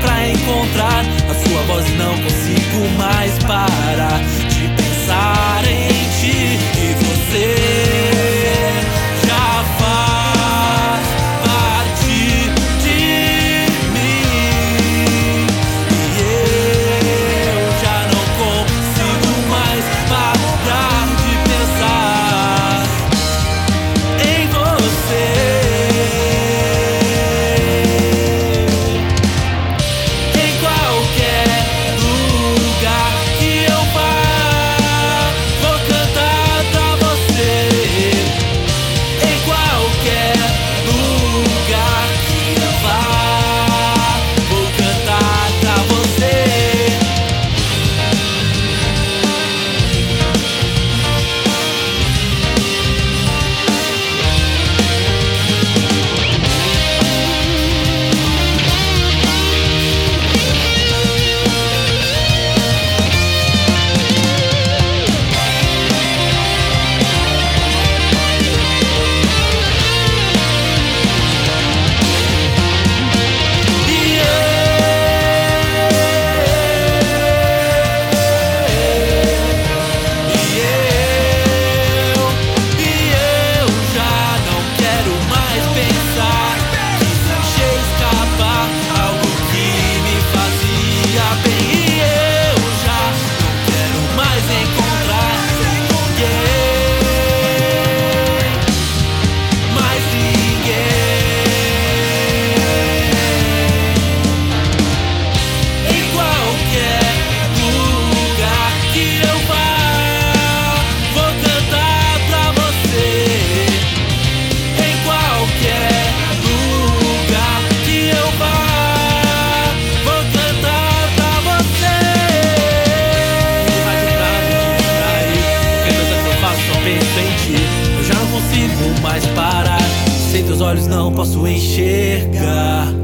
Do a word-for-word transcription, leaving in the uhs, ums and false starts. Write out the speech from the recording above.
pra encontrar a sua voz e não consigo mais parar de pensar em ti. E você já faz parte de mim, e eu já não consigo mais parar de pensar em você. Eu já não consigo mais parar, sem teus olhos não posso enxergar.